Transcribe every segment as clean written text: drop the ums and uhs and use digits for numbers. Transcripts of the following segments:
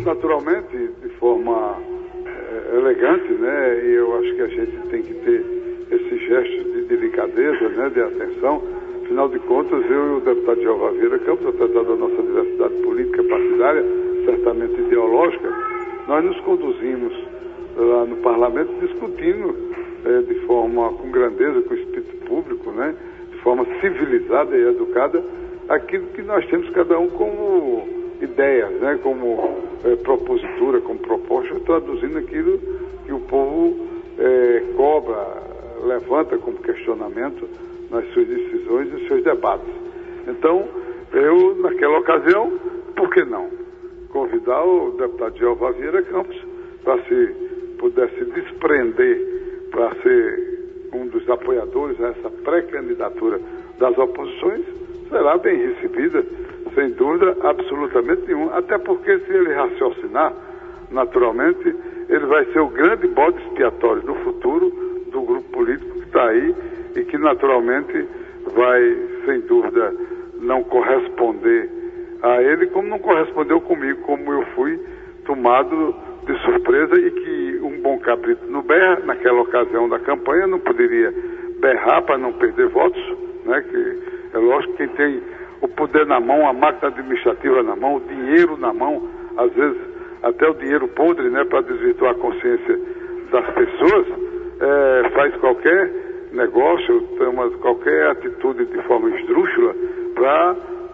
naturalmente, de forma elegante, né? E eu acho que a gente tem que ter esse gesto de delicadeza, né? De atenção. Afinal de contas, eu e o deputado Jeová Vieira Campos, a tratar da nossa diversidade política partidária, certamente ideológica, nós nos conduzimos lá no parlamento discutindo de forma com grandeza, com espírito público, né? De forma civilizada e educada, aquilo que nós temos cada um como ideias, né? Como propositura, como proposta, traduzindo aquilo que o povo cobra, levanta como questionamento nas suas decisões e nos seus debates. Então, eu, naquela ocasião, por que não convidar o deputado Jeová Vieira Campos para se pudesse desprender para ser um dos apoiadores a essa pré-candidatura das oposições, será bem recebida, sem dúvida absolutamente nenhuma, até porque se ele raciocinar, naturalmente, ele vai ser o grande bode expiatório no futuro do grupo político que está aí e que naturalmente vai, sem dúvida, não corresponder a ele, como não correspondeu comigo, como eu fui tomado de surpresa e que um bom cabrito não berra, naquela ocasião da campanha, não poderia berrar para não perder votos, né? Que é lógico que quem tem o poder na mão, a máquina administrativa na mão, o dinheiro na mão, às vezes até o dinheiro podre, né? Para desvirtuar a consciência das pessoas, faz qualquer negócio, toma qualquer atitude de forma esdrúxula para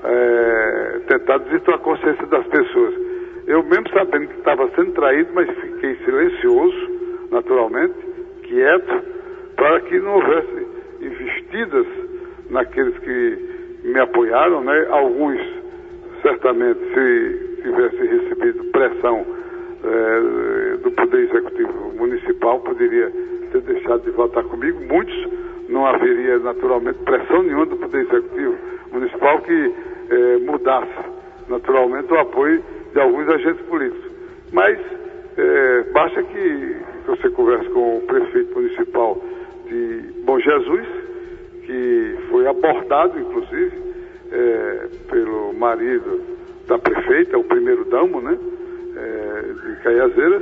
tentar desvirtuar a consciência das pessoas. Eu mesmo sabendo que estava sendo traído, mas fiquei silencioso, naturalmente, quieto, para que não houvesse investidas naqueles que me apoiaram, né? Alguns, certamente, se tivessem recebido pressão do Poder Executivo Municipal, poderia ter deixado de votar comigo. Muitos, não haveria, naturalmente, pressão nenhuma do Poder Executivo Municipal que mudasse, naturalmente, o apoio de alguns agentes políticos. Mas basta que você converse com o prefeito municipal de Bom Jesus, que foi abordado, inclusive, pelo marido da prefeita, o primeiro-damo, né, de Caiazeiras,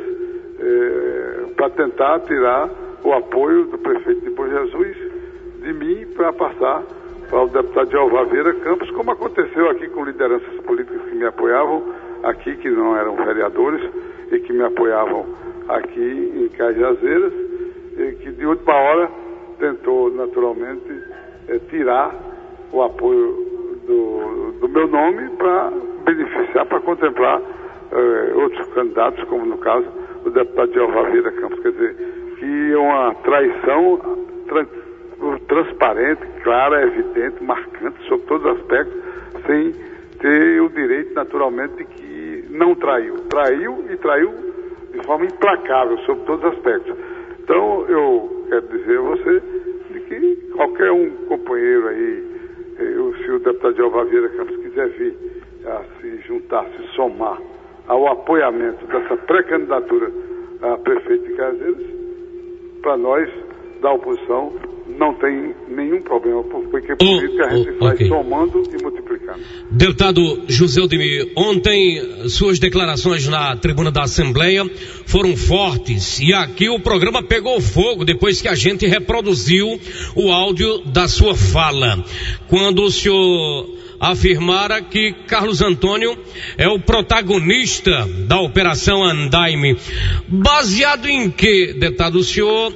para tentar tirar o apoio do prefeito de Bom Jesus de mim para passar para o deputado Jeová Vieira Campos, como aconteceu aqui com lideranças políticas que me apoiavam aqui, que não eram vereadores e que me apoiavam aqui em Cajazeiras, e que de última hora tentou naturalmente tirar o apoio do meu nome para beneficiar, para contemplar outros candidatos, como no caso o deputado Jeová Vieira Campos. Quer dizer, que é uma traição transparente, clara, evidente, marcante sobre todos os aspectos, sem ter o direito, naturalmente, de que não traiu. Traiu e traiu de forma implacável sobre todos os aspectos. Então, eu quero dizer a você de que qualquer um companheiro aí, se o deputado Jeová Vieira Campos quiser vir a se juntar, se somar ao apoiamento dessa pré-candidatura a prefeito de Cajazeiras, para nós, da oposição, não tem nenhum problema, porque política a gente vai somando e multiplicando. Deputado José Aldemir, ontem suas declarações na tribuna da Assembleia foram fortes e aqui o programa pegou fogo depois que a gente reproduziu o áudio da sua fala, quando o senhor afirmara que Carlos Antônio é o protagonista da Operação Andaime. Baseado em que, deputado, o senhor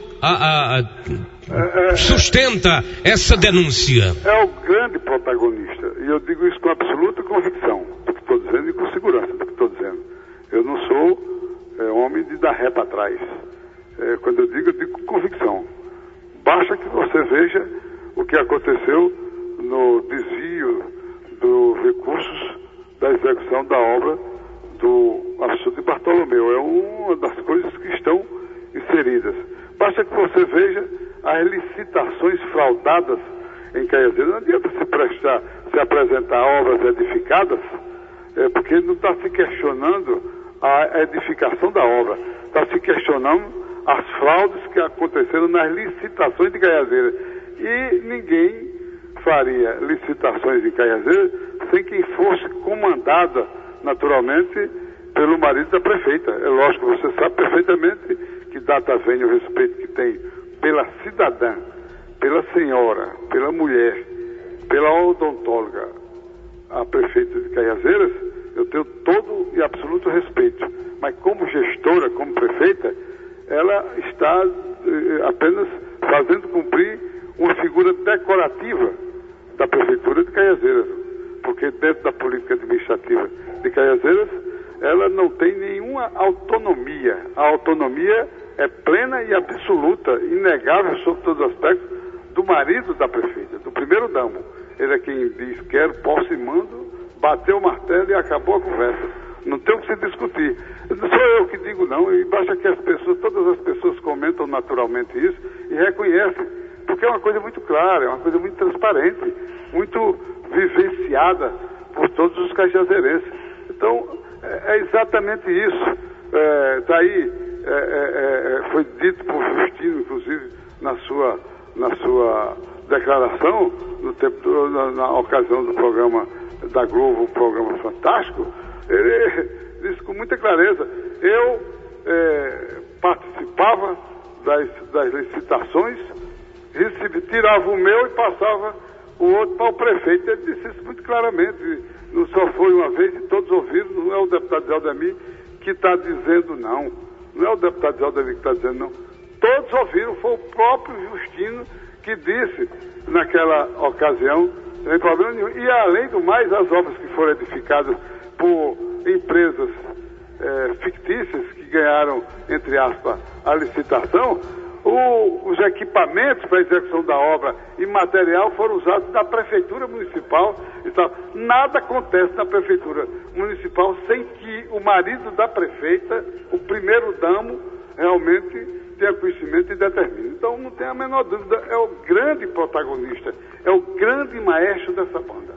sustenta essa denúncia? É o grande protagonista, e eu digo isso com absoluta convicção do que estou dizendo e com segurança do que estou dizendo. Eu não sou homem de dar ré para trás. Quando eu digo com convicção. Basta que você veja o que aconteceu no desvio dos recursos da execução da obra do Açude de Bartolomeu. É uma das coisas que estão inseridas. Basta que você veja as licitações fraudadas em Caiazeiras. Não adianta se apresentar obras edificadas, porque não está se questionando a edificação da obra, está se questionando as fraudes que aconteceram nas licitações de Caiazeiras. E ninguém faria licitações em Caiazeiras sem que fosse comandada, naturalmente, pelo marido da prefeita. É lógico, você sabe perfeitamente que data vem o respeito que tem pela cidadã, pela senhora, pela mulher, pela odontóloga, a prefeita de Caiazeiras. Eu tenho todo e absoluto respeito. Mas como gestora, como prefeita, ela está apenas fazendo cumprir uma figura decorativa da prefeitura de Caiazeiras. Porque dentro da política administrativa de Caiazeiras, ela não tem nenhuma autonomia. A autonomia é plena e absoluta, inegável sobre todos os aspectos, do marido da prefeita, do primeiro damo. Ele é quem diz, quero, posso e mando, bateu o martelo e acabou a conversa. Não tem o que se discutir. Não sou eu que digo não, e basta que as pessoas, todas as pessoas comentam naturalmente isso e reconhecem, porque é uma coisa muito clara, é uma coisa muito transparente, muito vivenciada por todos os cajazeirenses. Então, é exatamente isso. Daí, foi dito por Justino, inclusive, na sua declaração, na ocasião do programa da Globo, um programa fantástico, ele disse com muita clareza, eu participava das licitações, tirava o meu e passava o outro para o prefeito. Ele disse isso muito claramente, não só foi uma vez e todos ouviram, não é o deputado Zé Aldemir que está dizendo não é o deputado Zé Aldemir que está dizendo não, todos ouviram, foi o próprio Justino que disse naquela ocasião, não tem problema nenhum. E além do mais, as obras que foram edificadas por empresas fictícias que ganharam, entre aspas, a licitação, os equipamentos para a execução da obra e material foram usados da Prefeitura Municipal e tal. Nada acontece na Prefeitura Municipal sem que o marido da prefeita, o primeiro damo, realmente tenha conhecimento e determine. Então não tem a menor dúvida, é o grande protagonista, é o grande maestro dessa banda.